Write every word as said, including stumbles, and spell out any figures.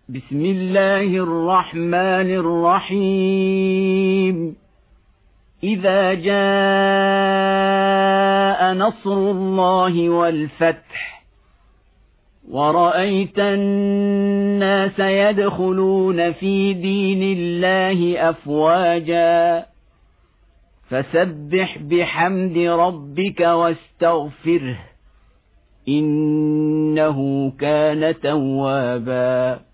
بسم الله الرحمن الرحيم. إذا جاء نصر الله والفتح ورأيت الناس يدخلون في دين الله أفواجا فسبح بحمد ربك واستغفره إنه كان توابا.